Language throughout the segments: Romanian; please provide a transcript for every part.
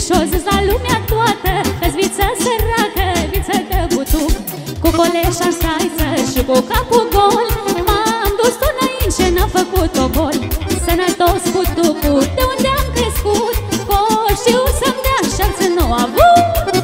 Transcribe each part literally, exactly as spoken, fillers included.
jos la lumea toată, că-s viță săracă, viță de butuc, cu coleșa în straiță și cu capul gol. M-am dus înainte, n-am făcut-o gol. Sănătos butucul, de unde am crescut, coștiu să-mi dea șarță n-o avut.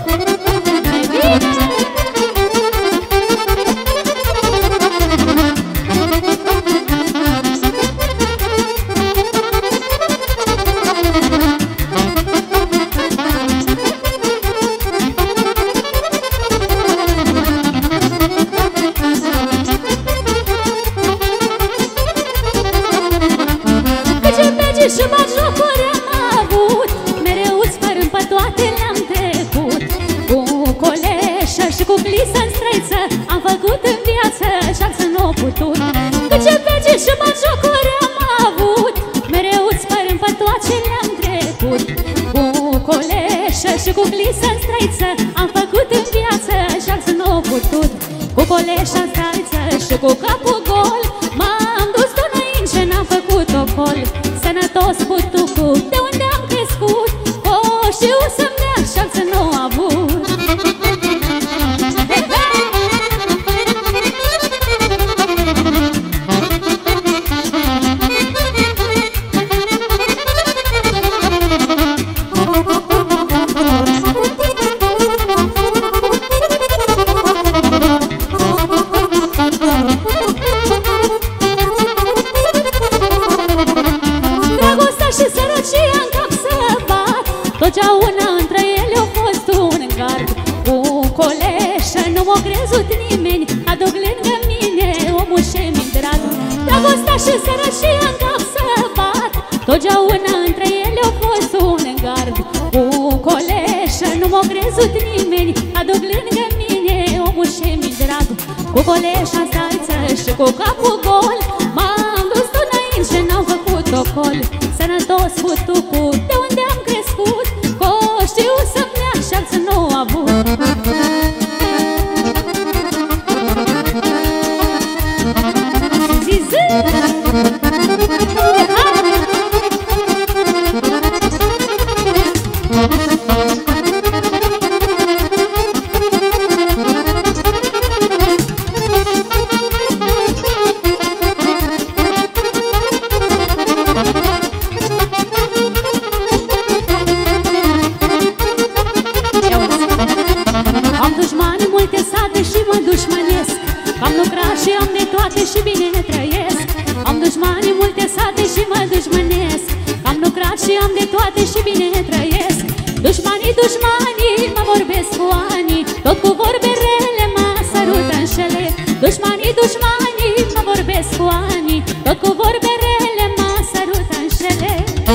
Și batjocuri am avut, mereu sfărâm pe toate le-am trecut. Cu coleșă și cu glisă în străiță am făcut în viață șarță n-o putut. Că ce vege și batjocuri am avut, mereu sfărâm pe toate le-am trecut. Cu coleșă și cu glisă în străiță am făcut în viață șarță n-o putut. Cu coleșă în străiță și cu capul gol, m-am dus înainte, n-am făcut-o gol. Sănătos butucul, de unde am crescut, coștiu să-mi dea șarță n-o avut. Totdeauna între ele a fost un gard. Cu coleșă nu m-a crezut nimeni, aduc lângă mine omul și-mi drag. Dragostea și sărăcia în cap să bat, totdeauna între ele a fost un gard. Cu coleșă nu m-a crezut nimeni, aduc lângă mine omul și-mi drag. Cu coleșa straiță și cu capul gol, m-am dus înainte, n-am făcut-o col. Sănătos butucul, de unde am crescut, coștiu să-mi dea șarță n-o avut. Zi, zi! Am lucrat și am de toate și bine trăiesc. Am dușmani multe sate și mă dușmănesc. Am lucrat și am de toate și bine trăiesc. Dușmanii, dușmanii mă vorbesc cu ani, tot cu vorbe rele mă sărută în șele. Dușmanii, dușmanii mă vorbesc cu ani, tot cu vorbe rele mă sărută în șele.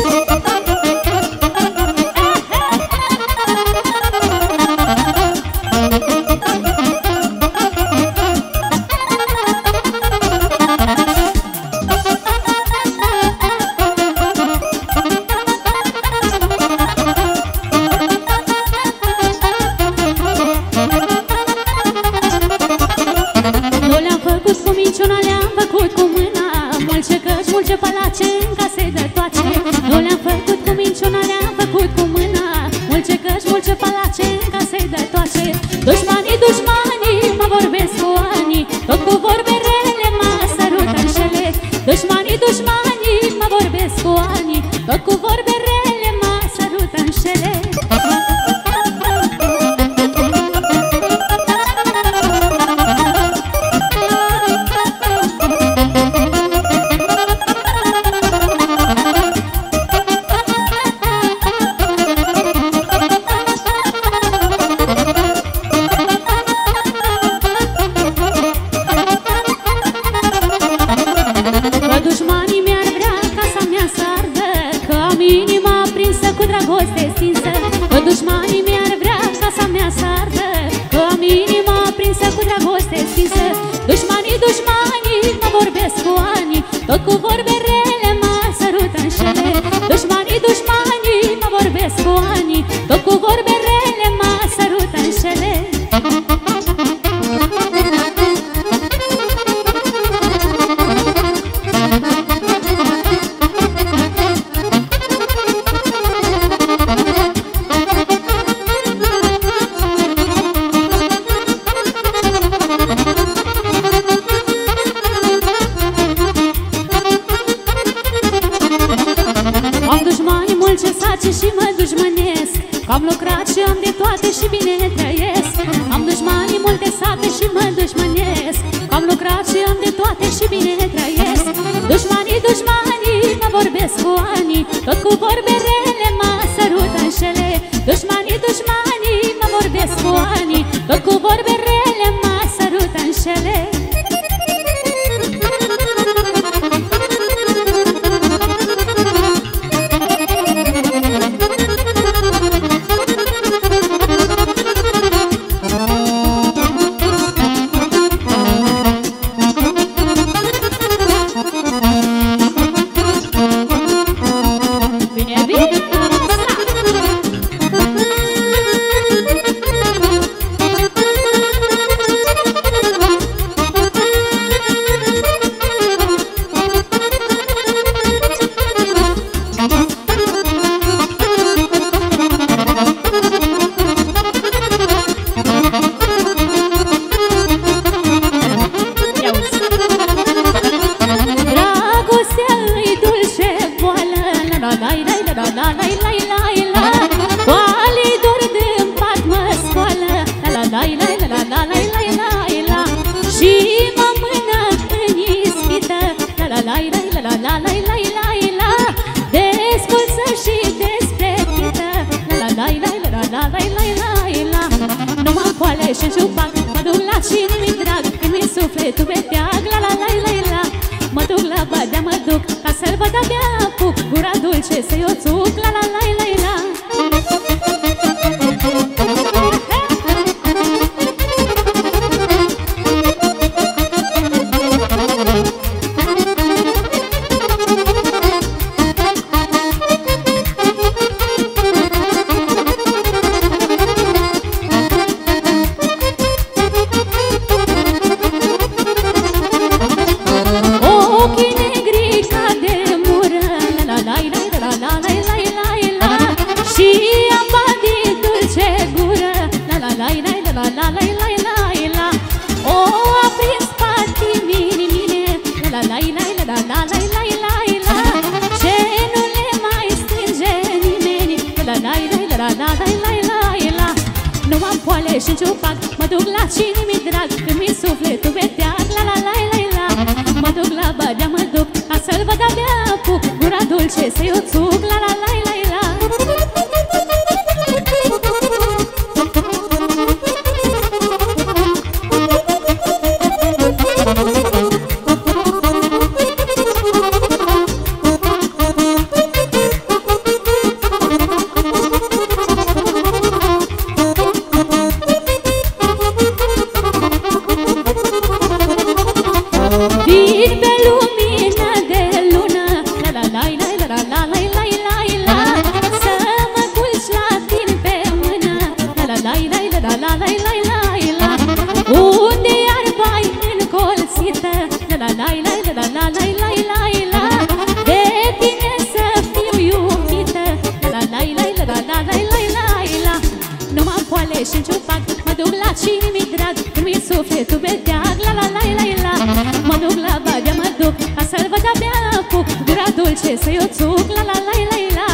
Dușmanii, dușmanii mă vorbesc cu ani, tot cu vorbe rele mă sărută în șele. Dușmanii, dușmanii mă vorbesc cu ani, tot cu vorbe rele mă sărută în șele. Dușmanii mi-ar vrea casa mea să ardă, că am inima prinsă cu dragoste stinsă. Dușmanii, dușmanii mă vorbesc cu ani, tot cu vorbe rele mă sărută în șele. Dușmanii, dușmanii mă vorbesc cu ani, tot cu vorbe rele mă sărută în șele. place și mă dușmănesc, că am lucrat și am de toate și bine trăiesc. Am dușmanii multe sate și mă dușmănesc, că am lucrat și am de toate și bine trăiesc. Dușmanii, dușmanii mă vorbesc cu ani, tot cu vorbe rele mă sărută în șele. Dușmanii, dușmanii mă vorbesc cu ani, tot cu vorbe rele mă sărută în șele. Și-n șupac, mă duc la cine mi-i drag, când mi-i sufletul beteag, la la la la la. Mă duc la Badea, mă duc, ca să-l văd abia apuc, gura dulce să-i o țuc, la la la la la. Și-n ciupac, mă duc la cine mi-i drag, când mi-i sufletul beteag, la la la la la. Mă duc la Badea, mă duc, ca să-l văd abia apuc, gura dulce să-i o țuc, la la la la la. Și-n ciupac, mă duc la cine mi-i drag, când mi-i sufletul beteag, la la la la la. Mă duc la Badea, mă duc, ca să-l văd abia apuc, gura dulce să-i o țuc, la la la la la.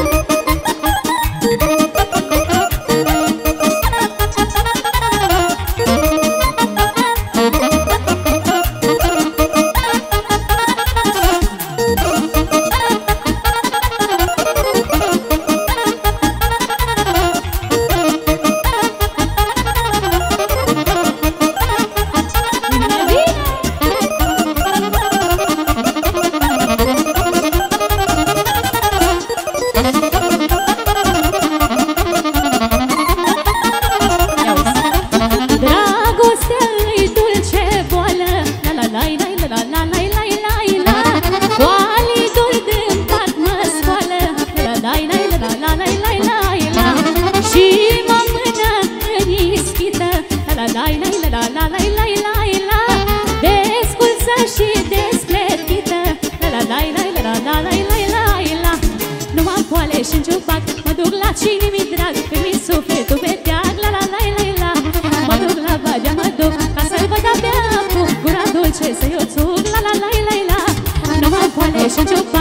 Și-n ciupac, mă duc la cine mi-i drag, când mi-i sufletul beteag, la la la la la. Mă duc la Badea, mă duc, ca să-l văd abia apuc, gura dulce să-i o țuc, la la la la la. Nu mă poale și-n ciupac.